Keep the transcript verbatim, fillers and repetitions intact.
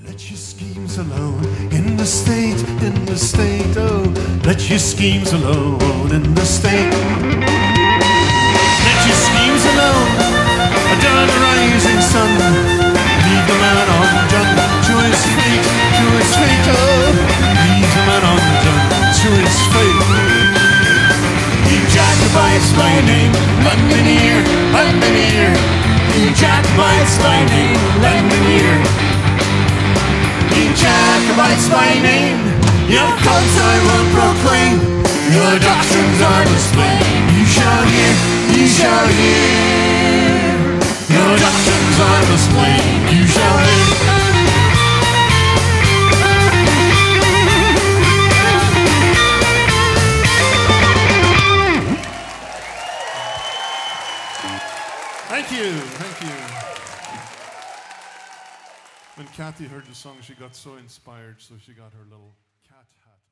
Let your schemes alone in the state, in the state, oh. Let your schemes alone in the state. Let your schemes alone under the rising sun. Leave the man on the jungle to his fate, to his fate, oh. Leave the man on the jungle to his fate. You Jacobites by name, Londoneer, Londoneer. You Jacobites by name, Londoneer. You Jacobites by name, your faults I will proclaim, your doctrines are displayed. You shall hear, you shall hear, your doctrines are displayed. You shall hear. Thank you, thank you. When Kathy heard the song, she got so inspired, so she got her little cat hat.